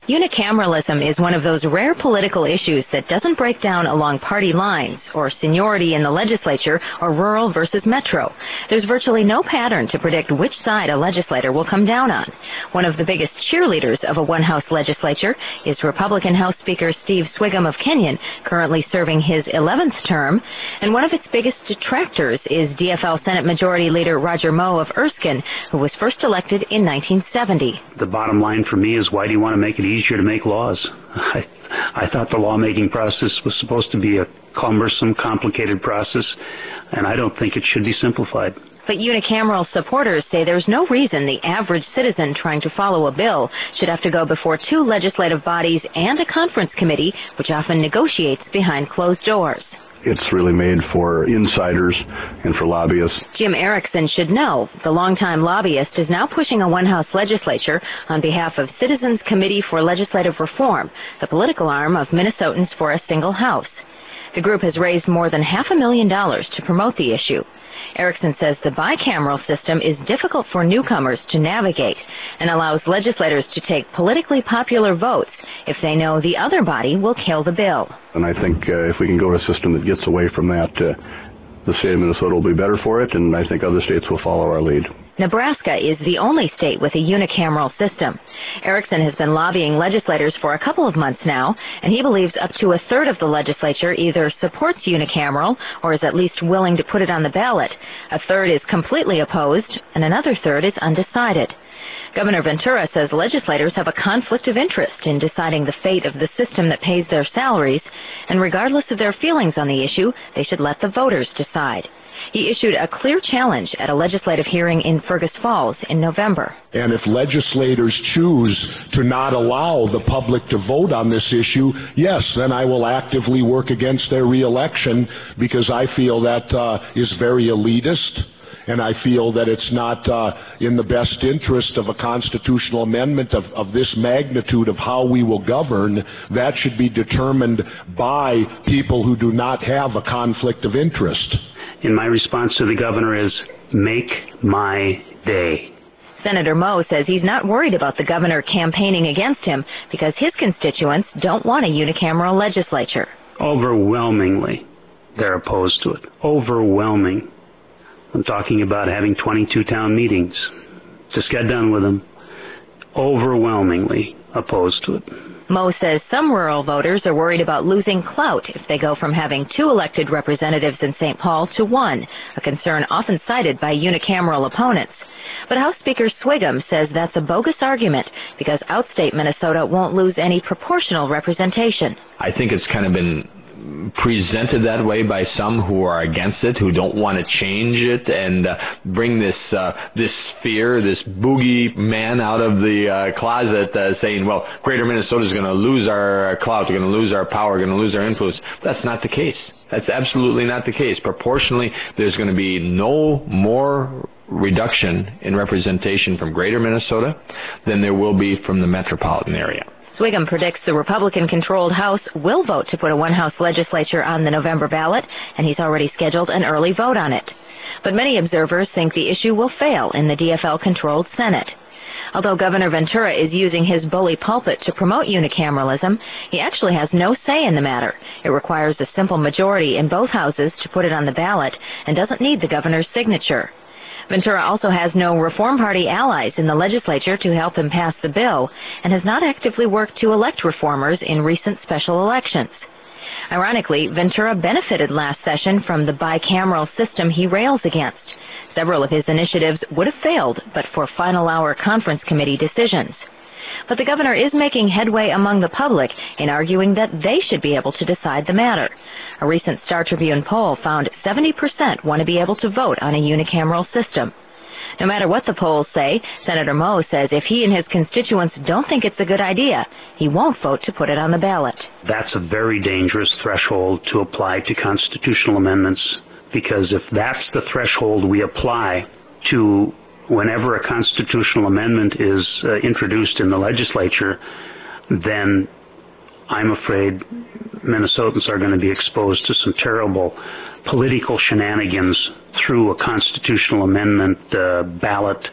Unicameralism is one of those rare political issues that doesn't break down along party lines or seniority in the legislature or rural versus metro. There's virtually no pattern to predict which side a legislator will come down on. One of the biggest cheerleaders of a one-house legislature is Republican House Speaker Steve Swigum of Kenyon, currently serving his 11th term, and one of its biggest detractors is DFL Senate Majority Leader Roger Moe of Erskine, who was first elected in 1970. The bottom line for me is, why do you want to make it easier to make laws? I thought the lawmaking process was supposed to be a cumbersome, complicated process, and I don't think it should be simplified. But unicameral supporters say there's no reason the average citizen trying to follow a bill should have to go before two legislative bodies and a conference committee, which often negotiates behind closed doors. It's really made for insiders and for lobbyists. Jim Erickson should know. The longtime lobbyist is now pushing a one-house legislature on behalf of Citizens Committee for Legislative Reform, the political arm of Minnesotans for a Single House. The group has raised more than $500,000 to promote the issue. Erickson says the bicameral system is difficult for newcomers to navigate and allows legislators to take politically popular votes if they know the other body will kill the bill. And I think if we can go to a system that gets away from that, the state of Minnesota will be better for it, and I think other states will follow our lead. Nebraska is the only state with a unicameral system. Erickson has been lobbying legislators for a couple of months now, and he believes up to a third of the legislature either supports unicameral or is at least willing to put it on the ballot. A third is completely opposed, and another third is undecided. Governor Ventura says legislators have a conflict of interest in deciding the fate of the system that pays their salaries, and regardless of their feelings on the issue, they should let the voters decide. He issued a clear challenge at a legislative hearing in Fergus Falls in November. And if legislators choose to not allow the public to vote on this issue, yes, then I will actively work against their reelection, because I feel that is very elitist. And I feel that it's not in the best interest of a constitutional amendment of this magnitude of how we will govern. That should be determined by people who do not have a conflict of interest. And my response to the governor is, make my day. Senator Moe says he's not worried about the governor campaigning against him because his constituents don't want a unicameral legislature. Overwhelmingly, they're opposed to it. Overwhelming. I'm talking about having 22 town meetings. Just get done with them. Overwhelmingly opposed to it. Moe says some rural voters are worried about losing clout if they go from having 2 elected representatives in St. Paul to 1, a concern often cited by unicameral opponents. But House Speaker Swigum says that's a bogus argument because outstate Minnesota won't lose any proportional representation. I think it's kind of been presented that way by some who are against it, who don't want to change it and bring this fear, this boogie man out of the closet, saying, well, Greater Minnesota is going to lose our clout, we're going to lose our power, we're going to lose our influence. That's not the case. That's absolutely not the case. Proportionally, there's going to be no more reduction in representation from Greater Minnesota than there will be from the metropolitan area. Swigum predicts the Republican-controlled House will vote to put a one-house legislature on the November ballot, and he's already scheduled an early vote on it. But many observers think the issue will fail in the DFL-controlled Senate. Although Governor Ventura is using his bully pulpit to promote unicameralism, he actually has no say in the matter. It requires a simple majority in both houses to put it on the ballot and doesn't need the governor's signature. Ventura also has no Reform Party allies in the legislature to help him pass the bill and has not actively worked to elect reformers in recent special elections. Ironically, Ventura benefited last session from the bicameral system he rails against. Several of his initiatives would have failed but for final-hour conference committee decisions. But the governor is making headway among the public in arguing that they should be able to decide the matter. A recent Star Tribune poll found 70% want to be able to vote on a unicameral system. No matter what the polls say, Senator Moe says if he and his constituents don't think it's a good idea, he won't vote to put it on the ballot. That's a very dangerous threshold to apply to constitutional amendments, because if that's the threshold we apply to whenever a constitutional amendment is introduced in the legislature, then I'm afraid Minnesotans are going to be exposed to some terrible political shenanigans through a constitutional amendment ballot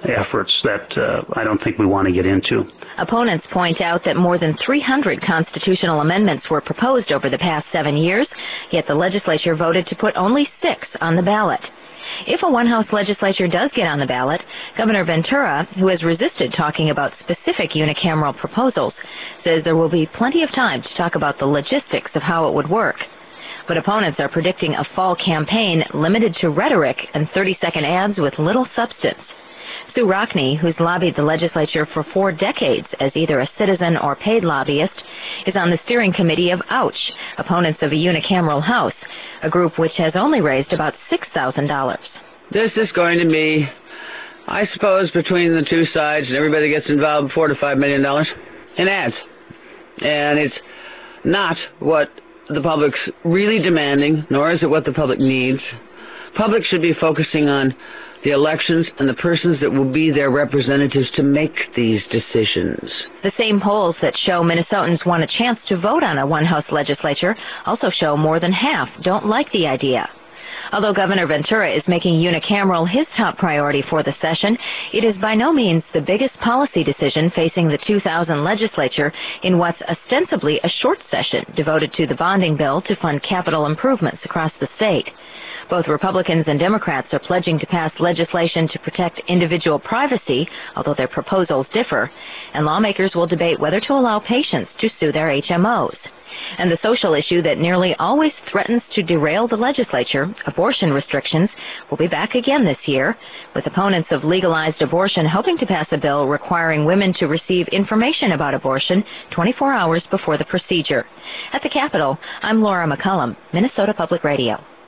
efforts that I don't think we want to get into. Opponents point out that more than 300 constitutional amendments were proposed over the past 7 years, yet the legislature voted to put only 6 on the ballot. If a one-house legislature does get on the ballot, Governor Ventura, who has resisted talking about specific unicameral proposals, says there will be plenty of time to talk about the logistics of how it would work. But opponents are predicting a fall campaign limited to rhetoric and 30-second ads with little substance. Sue Rockne, who's lobbied the legislature for 4 decades as either a citizen or paid lobbyist, is on the steering committee of OUCH, opponents of a unicameral House, a group which has only raised about $6,000. This is going to be, I suppose, between the two sides and everybody gets involved, $4 to $5 million in ads. And it's not what the public's really demanding, nor is it what the public needs. Public should be focusing on the elections and the persons that will be their representatives to make these decisions. The same polls that show Minnesotans want a chance to vote on a one-house legislature also show more than half don't like the idea. Although Governor Ventura is making unicameral his top priority for the session, it is by no means the biggest policy decision facing the 2000 legislature in what's ostensibly a short session devoted to the bonding bill to fund capital improvements across the state. Both Republicans and Democrats are pledging to pass legislation to protect individual privacy, although their proposals differ, and lawmakers will debate whether to allow patients to sue their HMOs. And the social issue that nearly always threatens to derail the legislature, abortion restrictions, will be back again this year, with opponents of legalized abortion hoping to pass a bill requiring women to receive information about abortion 24 hours before the procedure. At the Capitol, I'm Laura McCullum, Minnesota Public Radio.